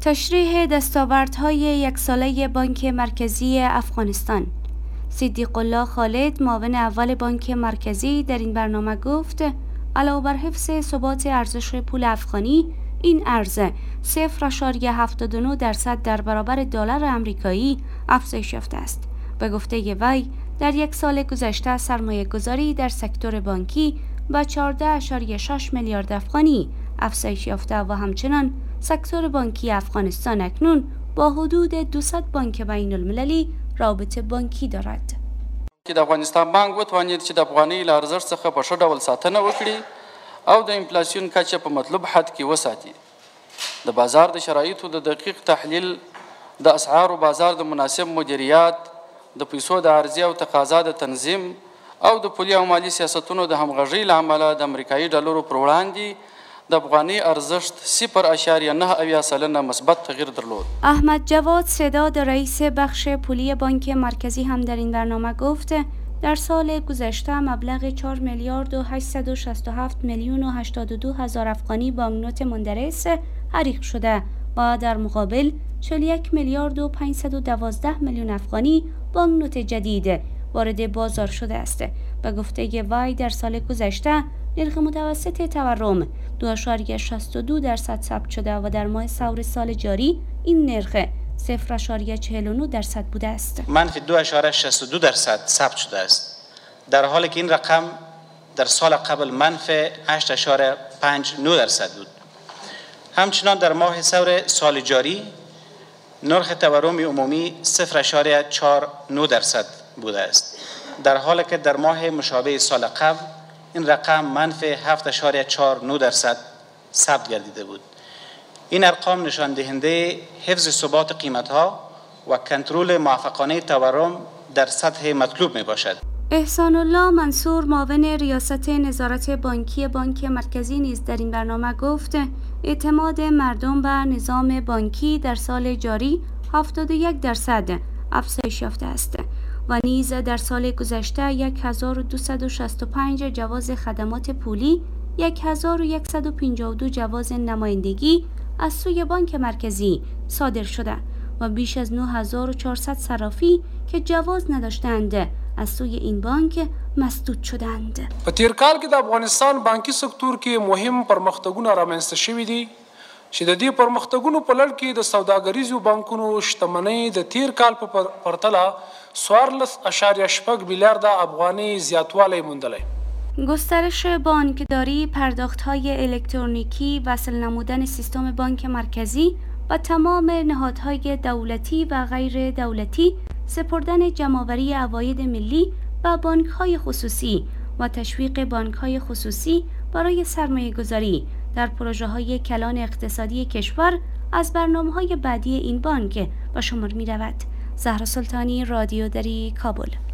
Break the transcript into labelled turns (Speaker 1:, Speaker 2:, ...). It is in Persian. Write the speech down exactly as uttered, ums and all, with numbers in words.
Speaker 1: تشریح دستاوردهای یک ساله بانک مرکزی افغانستان. صدیق الله خالد، معاون اول بانک مرکزی، در این برنامه گفت علاوه بر حفظ ثبات ارزش پول افغانی، این ارز صفر اشاریه هفتاد و نه درصد در برابر دلار آمریکایی افزایش یافته است. به گفته وی در یک سال گذشته سرمایه گذاری در سکتور بانکی به چهارده اشاریه شش میلیارد افغانی افزایش یافته و همچنان سکتور بانکی افغانستان اکنون با حدود دویست بانک بین المللی رابطه بانکی دارد.
Speaker 2: چې د افغانستان بانک وتوانید چې د افغانۍ له ارزښت څخه په ښه ډول ساتنه وکړي او د انفلاسیون کچه په مطلوب حد کې وساتي. د بازار د شرایطو د دقیق تحلیل، د اسعارو بازار د مناسب مدیریت، د پیسو د عرضې او تقاضا د تنظیم او د پولي او مالي سیاستونو د همغږۍ له امله د امریکایي ډالرو پر وړاندې د افغاني ارزښت صفر اشاریه نه اویا سلنه مثبت تغییر درلود.
Speaker 1: احمد جواد صداد، رئیس بخش پولی بانک مرکزی، هم در این برنامه گفت در سال گذشته مبلغ چهار میلیارد و هشتصد و شصت و هفت میلیون و هشتاد و دو هزار افغانی بانکنوت مندرس حریق شده و در مقابل چهل و یک میلیارد و پانصد و دوازده میلیون افغانی بانکنوت جدید وارد بازار شده است. به گفته وی در سال گذشته نرخ متوسط تورم دو اشاریه شصت و دو درصد ثبت شده و در ماه سور سال جاری این نرخ صفر اشاریه چهل و نه درصد بوده است.
Speaker 3: منفی دو اشاریه شصت و دو درصد ثبت شده است، در حالی که این رقم در سال قبل منفی هشت اشاریه پنج و نه درصد بود. همچنان در ماه سور سال جاری نرخ تورم عمومی صفر اشاریه چهار و نه درصد بوده است، در حالی که در ماه مشابه سال قبل این رقم منفی هفت اشاریه چهار و نه درصد ثبت گردیده بود. این ارقام نشان دهنده حفظ ثبات قیمت‌ها و کنترل موفقانه تورم در سطح مطلوب می باشد.
Speaker 1: احسان الله منصور، معاون ریاست نظارت بانکی بانک مرکزی، نیز در این برنامه گفت اعتماد مردم به نظام بانکی در سال جاری هفتاد و یک درصد افزایش یافته است و نیز در سال گذشته صد و دویست و شصت و پنج جواز خدمات پولی، صد و صد و پنجاه و دو جواز نمایندگی از سوی بانک مرکزی صادر شده و بیش از نه هزار و چهارصد صرافی که جواز نداشتند از سوی این بانک مسدود شدند.
Speaker 4: په تیر کال کې د افغانستان بانکي سکتور کې مهم پرمختګونه رامنځته شوي دي چې د دې پرمختګونو په لړ کې د سوداګریزو بانکونو شتمنۍ د تیر کال په پرتله څوارلس اشاریه شپږ میلیارد افغانۍ زیاتوالی موندلی.
Speaker 1: گسترش بانکداری، پرداخت‌های الکترونیکی، وصل نمودن سیستم بانک مرکزی و تمام نهادهای دولتی و غیر دولتی، سپردن جمع‌آوری عواید ملی و بانک‌های خصوصی و تشویق بانک‌های خصوصی برای سرمایه‌گذاری در پروژه‌های کلان اقتصادی کشور از برنامه‌های بعدی این بانک به شمار می‌رود. زهرا سلطانی، رادیو دری، کابل.